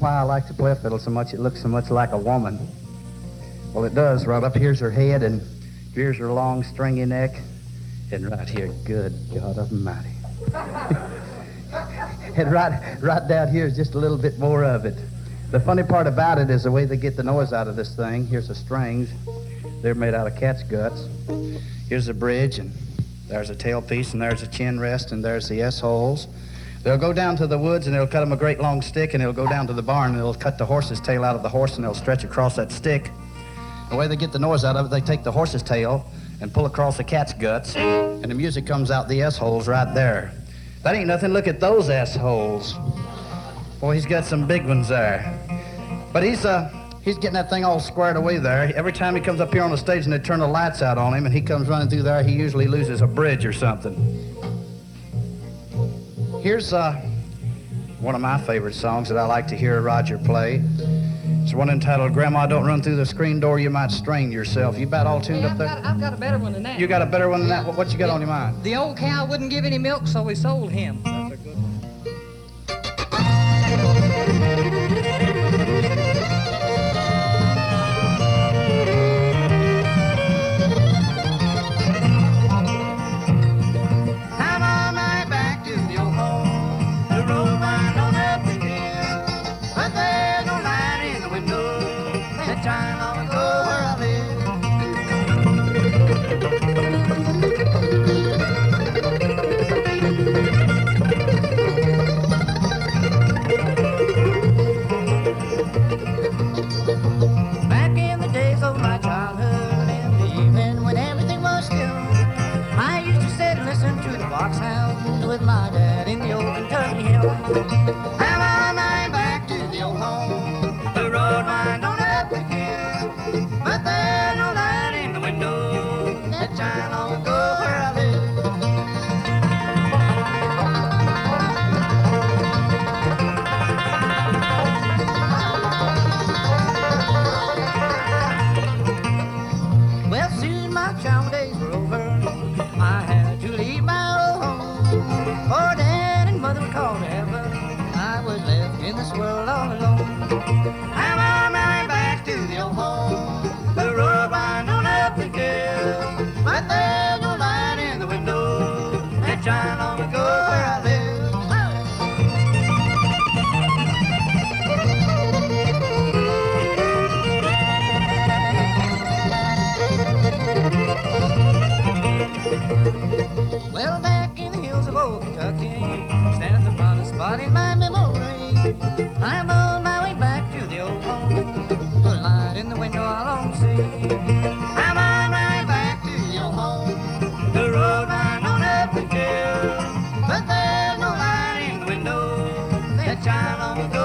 why I like to play a fiddle so much. It looks so much like a woman. Well, it does. Right up here's her head, and here's her long, stringy neck. And right here, good God Almighty. And right down here is just a little bit more of it. The funny part about it is the way they get the noise out of this thing. Here's the strings. They're made out of cat's guts. Here's the bridge, and there's a tailpiece, and there's a chin rest, and there's the S-holes. They'll go down to the woods, and they'll cut them a great long stick, and they'll go down to the barn, and they'll cut the horse's tail out of the horse, and they'll stretch across that stick. The way they get the noise out of it, they take the horse's tail and pull across the cat's guts, and the music comes out the S-holes right there. That ain't nothing. Look at those S-holes. Boy, he's got some big ones there. But he's getting that thing all squared away there. Every time he comes up here on the stage and they turn the lights out on him and he comes running through there, he usually loses a bridge or something. Here's one of my favorite songs that I like to hear Roger play. It's one entitled, Grandma, Don't Run Through the Screen Door, You Might Strain Yourself. You about all tuned up there? I've got a better one than that. You got a better one than that? What you got on your mind? The old cow wouldn't give any milk, so we sold him. That's a good one. With my dad in the old Kentucky hill. And I'm back to the old home. The road winds on up the hill, but there's no light in the window that shine long ago where I live. Well, soon my child days were over. I had to leave my old home. For Dad and Mother called to heaven, I was left in this world all alone. I'm on my back to the old home. The road winds on up the hill, but there's no light in the window that shine long ago where I live. Well, back in the hills of old Kentucky stands the fondest spot in my memory. I'm on my way back to the old home. The light in the window I long to see. I'm on my way back to the old home. The road winds on up the hill, but there's no light in the window that shine long ago